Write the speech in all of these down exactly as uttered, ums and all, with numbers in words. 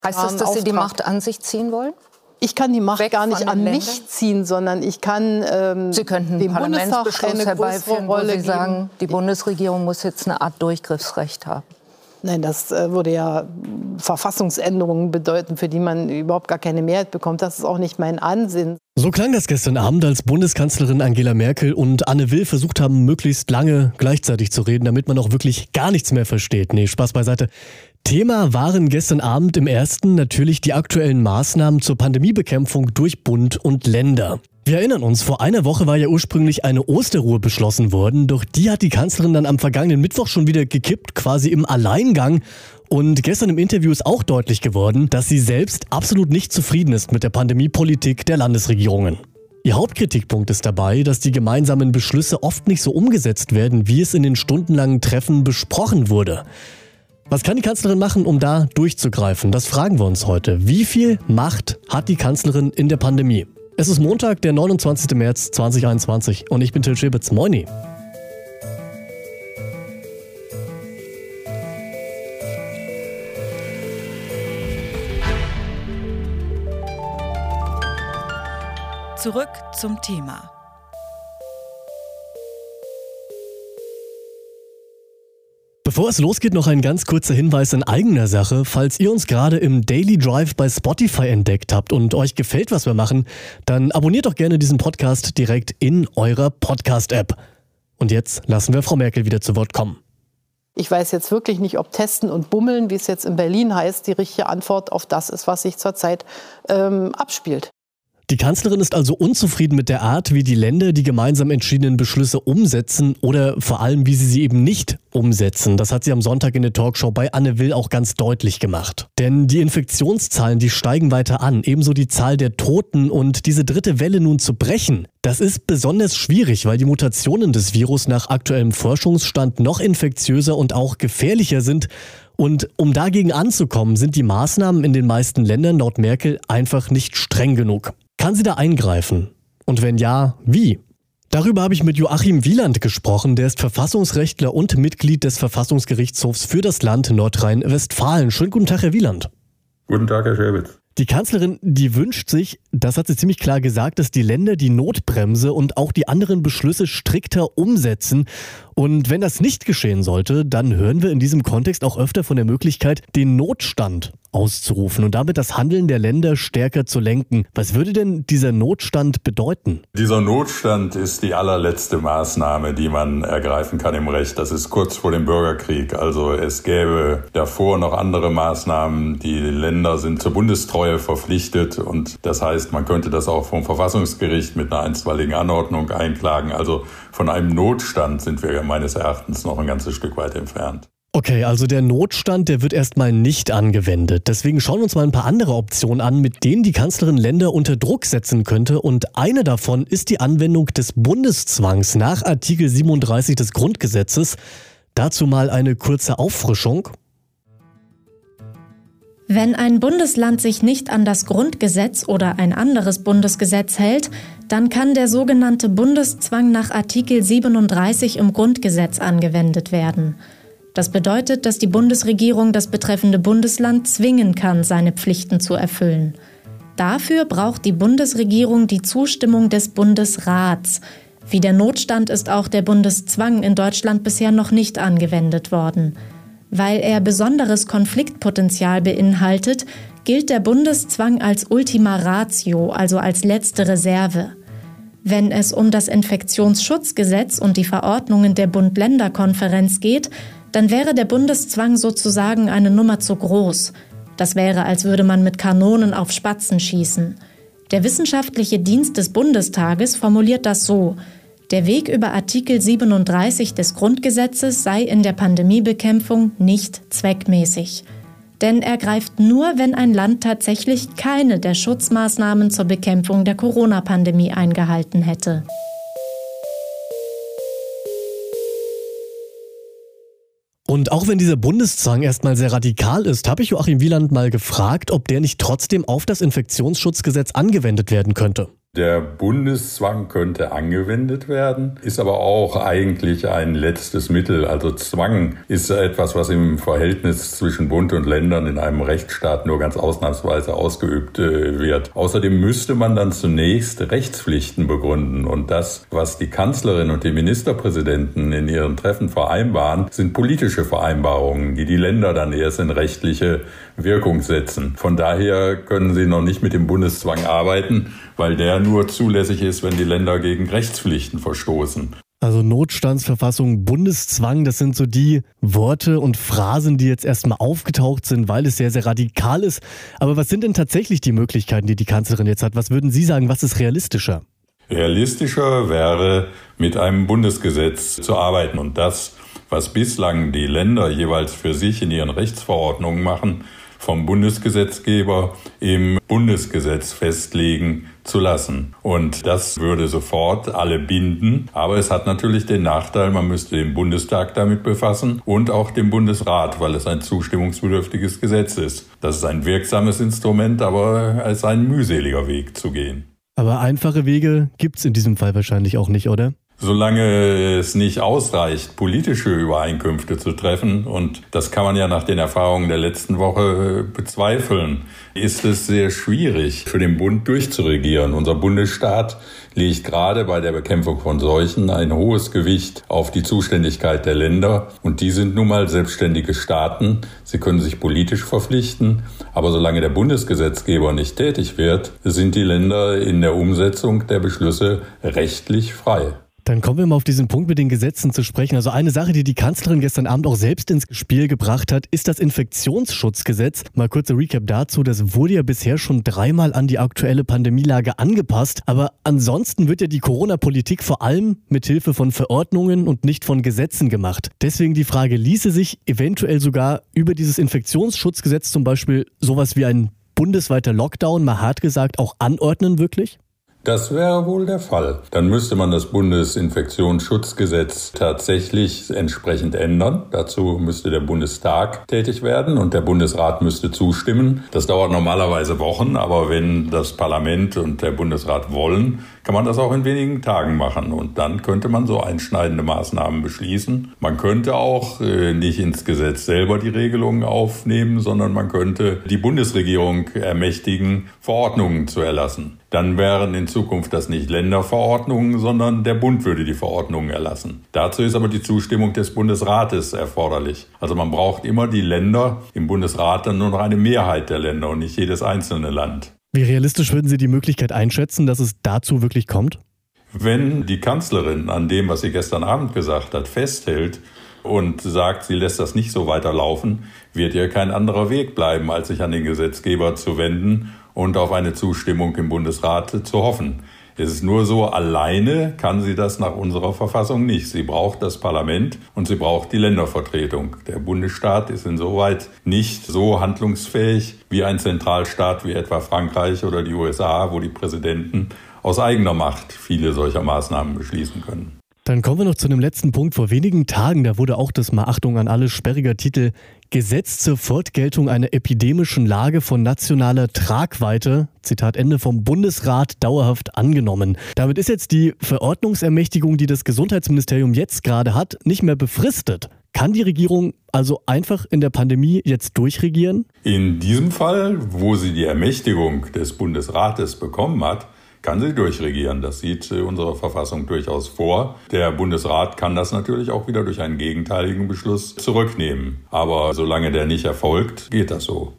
Heißt das, dass Sie die Macht an sich ziehen wollen? Ich kann die Macht Weg gar nicht an Ländern? mich ziehen, sondern ich kann ähm, Sie könnten einen dem Bundestag Parlamentsbeschluss eine herbeiführen, wo Rolle Sie geben. sagen, die Bundesregierung muss jetzt eine Art Durchgriffsrecht haben. Nein, das äh, würde ja Verfassungsänderungen bedeuten, für die man überhaupt gar keine Mehrheit bekommt. Das ist auch nicht mein Ansinnen. So klang das gestern Abend, als Bundeskanzlerin Angela Merkel und Anne Will versucht haben, möglichst lange gleichzeitig zu reden, damit man auch wirklich gar nichts mehr versteht. Nee, Spaß beiseite. Thema waren gestern Abend im ersten natürlich die aktuellen Maßnahmen zur Pandemiebekämpfung durch Bund und Länder. Wir erinnern uns, vor einer Woche war ja ursprünglich eine Osterruhe beschlossen worden, doch die hat die Kanzlerin dann am vergangenen Mittwoch schon wieder gekippt, quasi im Alleingang. Und gestern im Interview ist auch deutlich geworden, dass sie selbst absolut nicht zufrieden ist mit der Pandemiepolitik der Landesregierungen. Ihr Hauptkritikpunkt ist dabei, dass die gemeinsamen Beschlüsse oft nicht so umgesetzt werden, wie es in den stundenlangen Treffen besprochen wurde. Was kann die Kanzlerin machen, um da durchzugreifen? Das fragen wir uns heute. Wie viel Macht hat die Kanzlerin in der Pandemie? Es ist Montag, der neunundzwanzigster März zweitausendeinundzwanzig und ich bin Till Schibitz. Moini. Zurück zum Thema. Bevor es losgeht, noch ein ganz kurzer Hinweis in eigener Sache. Falls ihr uns gerade im Daily Drive bei Spotify entdeckt habt und euch gefällt, was wir machen, dann abonniert doch gerne diesen Podcast direkt in eurer Podcast-App. Und jetzt lassen wir Frau Merkel wieder zu Wort kommen. Ich weiß jetzt wirklich nicht, ob Testen und Bummeln, wie es jetzt in Berlin heißt, die richtige Antwort auf das ist, was sich zurzeit ähm, abspielt. Die Kanzlerin ist also unzufrieden mit der Art, wie die Länder die gemeinsam entschiedenen Beschlüsse umsetzen oder vor allem, wie sie sie eben nicht umsetzen. Das hat sie am Sonntag in der Talkshow bei Anne Will auch ganz deutlich gemacht. Denn die Infektionszahlen, die steigen weiter an, ebenso die Zahl der Toten, und diese dritte Welle nun zu brechen, das ist besonders schwierig, weil die Mutationen des Virus nach aktuellem Forschungsstand noch infektiöser und auch gefährlicher sind. Und um dagegen anzukommen, sind die Maßnahmen in den meisten Ländern laut Merkel einfach nicht streng genug. Kann sie da eingreifen? Und wenn ja, wie? Darüber habe ich mit Joachim Wieland gesprochen. Der ist Verfassungsrechtler und Mitglied des Verfassungsgerichtshofs für das Land Nordrhein-Westfalen. Schönen guten Tag, Herr Wieland. Guten Tag, Herr Schäbitz. Die Kanzlerin, die wünscht sich, das hat sie ziemlich klar gesagt, dass die Länder die Notbremse und auch die anderen Beschlüsse strikter umsetzen. Und wenn das nicht geschehen sollte, dann hören wir in diesem Kontext auch öfter von der Möglichkeit, den Notstand auszurufen und damit das Handeln der Länder stärker zu lenken. Was würde denn dieser Notstand bedeuten? Dieser Notstand ist die allerletzte Maßnahme, die man ergreifen kann im Recht. Das ist kurz vor dem Bürgerkrieg. Also es gäbe davor noch andere Maßnahmen. Die Länder sind zur Bundestreue verpflichtet und das heißt, man könnte das auch vom Verfassungsgericht mit einer einstweiligen Anordnung einklagen. Also von einem Notstand sind wir meines Erachtens noch ein ganzes Stück weit entfernt. Okay, also der Notstand, der wird erstmal nicht angewendet. Deswegen schauen wir uns mal ein paar andere Optionen an, mit denen die Kanzlerin Länder unter Druck setzen könnte. Und eine davon ist die Anwendung des Bundeszwangs nach Artikel siebenunddreißig des Grundgesetzes. Dazu mal eine kurze Auffrischung. Wenn ein Bundesland sich nicht an das Grundgesetz oder ein anderes Bundesgesetz hält, dann kann der sogenannte Bundeszwang nach Artikel siebenunddreißig im Grundgesetz angewendet werden. Das bedeutet, dass die Bundesregierung das betreffende Bundesland zwingen kann, seine Pflichten zu erfüllen. Dafür braucht die Bundesregierung die Zustimmung des Bundesrats. Wie der Notstand ist auch der Bundeszwang in Deutschland bisher noch nicht angewendet worden. Weil er besonderes Konfliktpotenzial beinhaltet, gilt der Bundeszwang als Ultima Ratio, also als letzte Reserve. Wenn es um das Infektionsschutzgesetz und die Verordnungen der Bund-Länder-Konferenz geht, dann wäre der Bundeszwang sozusagen eine Nummer zu groß. Das wäre, als würde man mit Kanonen auf Spatzen schießen. Der wissenschaftliche Dienst des Bundestages formuliert das so: Der Weg über Artikel siebenunddreißig des Grundgesetzes sei in der Pandemiebekämpfung nicht zweckmäßig. Denn er greift nur, wenn ein Land tatsächlich keine der Schutzmaßnahmen zur Bekämpfung der Corona-Pandemie eingehalten hätte. Und auch wenn dieser Bundeszwang erstmal sehr radikal ist, habe ich Joachim Wieland mal gefragt, ob der nicht trotzdem auf das Infektionsschutzgesetz angewendet werden könnte. Der Bundeszwang könnte angewendet werden, ist aber auch eigentlich ein letztes Mittel. Also Zwang ist etwas, was im Verhältnis zwischen Bund und Ländern in einem Rechtsstaat nur ganz ausnahmsweise ausgeübt äh, wird. Außerdem müsste man dann zunächst Rechtspflichten begründen. Und das, was die Kanzlerin und die Ministerpräsidenten in ihren Treffen vereinbaren, sind politische Vereinbarungen, die die Länder dann erst in rechtliche Wirkung setzen. Von daher können sie noch nicht mit dem Bundeszwang arbeiten, weil der nur zulässig ist, wenn die Länder gegen Rechtspflichten verstoßen. Also Notstandsverfassung, Bundeszwang, das sind so die Worte und Phrasen, die jetzt erstmal aufgetaucht sind, weil es sehr, sehr radikal ist. Aber was sind denn tatsächlich die Möglichkeiten, die die Kanzlerin jetzt hat? Was würden Sie sagen, was ist realistischer? Realistischer wäre, mit einem Bundesgesetz zu arbeiten. Und das, was bislang die Länder jeweils für sich in ihren Rechtsverordnungen machen, vom Bundesgesetzgeber im Bundesgesetz festlegen zu lassen. Und das würde sofort alle binden. Aber es hat natürlich den Nachteil, man müsste den Bundestag damit befassen und auch den Bundesrat, weil es ein zustimmungsbedürftiges Gesetz ist. Das ist ein wirksames Instrument, aber es ist ein mühseliger Weg zu gehen. Aber einfache Wege gibt's in diesem Fall wahrscheinlich auch nicht, oder? Solange es nicht ausreicht, politische Übereinkünfte zu treffen, und das kann man ja nach den Erfahrungen der letzten Woche bezweifeln, ist es sehr schwierig für den Bund durchzuregieren. Unser Bundesstaat legt gerade bei der Bekämpfung von Seuchen ein hohes Gewicht auf die Zuständigkeit der Länder. Und die sind nun mal selbstständige Staaten. Sie können sich politisch verpflichten. Aber solange der Bundesgesetzgeber nicht tätig wird, sind die Länder in der Umsetzung der Beschlüsse rechtlich frei. Dann kommen wir mal auf diesen Punkt mit den Gesetzen zu sprechen. Also eine Sache, die die Kanzlerin gestern Abend auch selbst ins Spiel gebracht hat, ist das Infektionsschutzgesetz. Mal kurzer Recap dazu. Das wurde ja bisher schon dreimal an die aktuelle Pandemielage angepasst. Aber ansonsten wird ja die Corona-Politik vor allem mit Hilfe von Verordnungen und nicht von Gesetzen gemacht. Deswegen die Frage, ließe sich eventuell sogar über dieses Infektionsschutzgesetz zum Beispiel sowas wie ein bundesweiter Lockdown, mal hart gesagt, auch anordnen wirklich? Das wäre wohl der Fall. Dann müsste man das Bundesinfektionsschutzgesetz tatsächlich entsprechend ändern. Dazu müsste der Bundestag tätig werden und der Bundesrat müsste zustimmen. Das dauert normalerweise Wochen, aber wenn das Parlament und der Bundesrat wollen, kann man das auch in wenigen Tagen machen. Und dann könnte man so einschneidende Maßnahmen beschließen. Man könnte auch äh, nicht ins Gesetz selber die Regelungen aufnehmen, sondern man könnte die Bundesregierung ermächtigen, Verordnungen zu erlassen. Dann wären in Zukunft das nicht Länderverordnungen, sondern der Bund würde die Verordnungen erlassen. Dazu ist aber die Zustimmung des Bundesrates erforderlich. Also man braucht immer die Länder, im Bundesrat dann nur noch eine Mehrheit der Länder und nicht jedes einzelne Land. Wie realistisch würden Sie die Möglichkeit einschätzen, dass es dazu wirklich kommt? Wenn die Kanzlerin an dem, was sie gestern Abend gesagt hat, festhält und sagt, sie lässt das nicht so weiterlaufen, wird ihr kein anderer Weg bleiben, als sich an den Gesetzgeber zu wenden und auf eine Zustimmung im Bundesrat zu hoffen. Es ist nur so, alleine kann sie das nach unserer Verfassung nicht. Sie braucht das Parlament und sie braucht die Ländervertretung. Der Bundesstaat ist insoweit nicht so handlungsfähig wie ein Zentralstaat wie etwa Frankreich oder die U S A, wo die Präsidenten aus eigener Macht viele solcher Maßnahmen beschließen können. Dann kommen wir noch zu einem letzten Punkt. Vor wenigen Tagen, da wurde auch das, mal Achtung an alle, sperriger Titel, Gesetz zur Fortgeltung einer epidemischen Lage von nationaler Tragweite, Zitat Ende, vom Bundesrat dauerhaft angenommen. Damit ist jetzt die Verordnungsermächtigung, die das Gesundheitsministerium jetzt gerade hat, nicht mehr befristet. Kann die Regierung also einfach in der Pandemie jetzt durchregieren? In diesem Fall, wo sie die Ermächtigung des Bundesrates bekommen hat, kann sie durchregieren. Das sieht unsere Verfassung durchaus vor. Der Bundesrat kann das natürlich auch wieder durch einen gegenteiligen Beschluss zurücknehmen. Aber solange der nicht erfolgt, geht das so.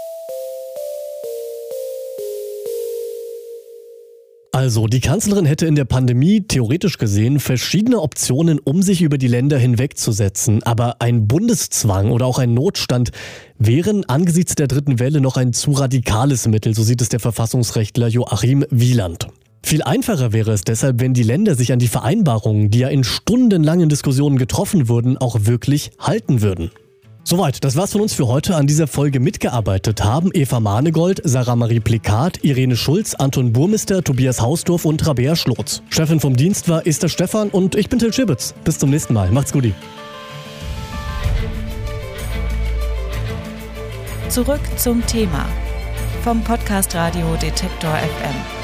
Also, die Kanzlerin hätte in der Pandemie theoretisch gesehen verschiedene Optionen, um sich über die Länder hinwegzusetzen. Aber ein Bundeszwang oder auch ein Notstand wären angesichts der dritten Welle noch ein zu radikales Mittel, so sieht es der Verfassungsrechtler Joachim Wieland. Viel einfacher wäre es deshalb, wenn die Länder sich an die Vereinbarungen, die ja in stundenlangen Diskussionen getroffen wurden, auch wirklich halten würden. Soweit, das war's von uns für heute. An dieser Folge mitgearbeitet haben Eva Manegold, Sarah Marie Plikat, Irene Schulz, Anton Burmister, Tobias Hausdorf und Rabea Schlotz. Chefin vom Dienst war Esther Stephan und ich bin Till Schibitz. Bis zum nächsten Mal. Macht's gut. Zurück zum Thema vom Podcast Radio Detektor F M.